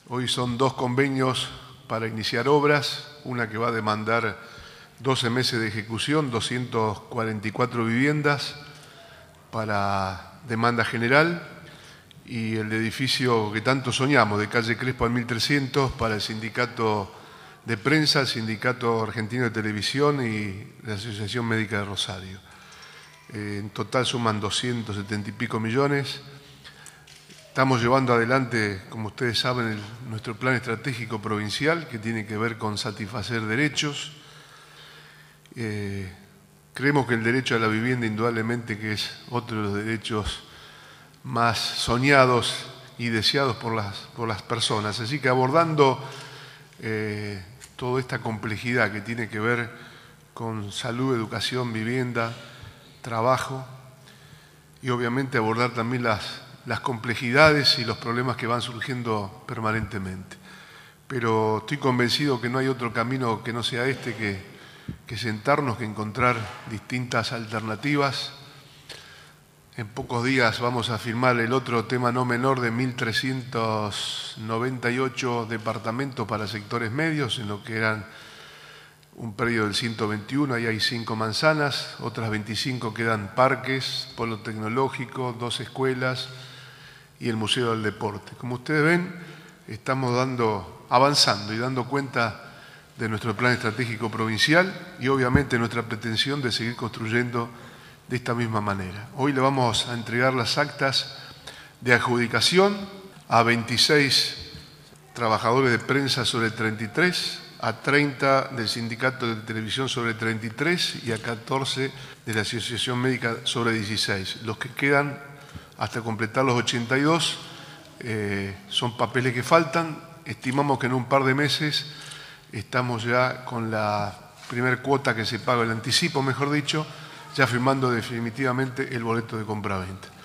Hoy son 2 convenios para iniciar obras, una que va a demandar 12 meses de ejecución, 244 viviendas para demanda general, y el edificio que tanto soñamos, de calle Crespo al 1300, para el sindicato de prensa, el Sindicato Argentino de Televisión y la Asociación Médica de Rosario. En total suman 270 y pico millones. Estamos llevando adelante, como ustedes saben, nuestro plan estratégico provincial, que tiene que ver con satisfacer derechos. Creemos que el derecho a la vivienda, indudablemente, que es otro de los derechos más soñados y deseados por las personas. Así que abordando toda esta complejidad que tiene que ver con salud, educación, vivienda, trabajo, y obviamente abordar también las complejidades y los problemas que van surgiendo permanentemente. Pero estoy convencido que no hay otro camino que no sea este, que sentarnos, que encontrar distintas alternativas. En pocos días vamos a firmar el otro tema no menor de 1.398 departamentos para sectores medios, en lo que eran un predio del 121, ahí hay 5 manzanas, otras 25 quedan parques, polo tecnológico, 2 escuelas y el Museo del Deporte. Como ustedes ven, estamos avanzando y dando cuenta de nuestro plan estratégico provincial y obviamente nuestra pretensión de seguir construyendo de esta misma manera. Hoy le vamos a entregar las actas de adjudicación a 26 trabajadores de prensa sobre 33, a 30 del Sindicato de Televisión sobre 33 y a 14 de la Asociación Médica sobre 16. Los que quedan hasta completar los 82 son papeles que faltan. Estimamos que en un par de meses estamos ya con la primer cuota que se paga, el anticipo, mejor dicho, ya firmando definitivamente el boleto de compraventa.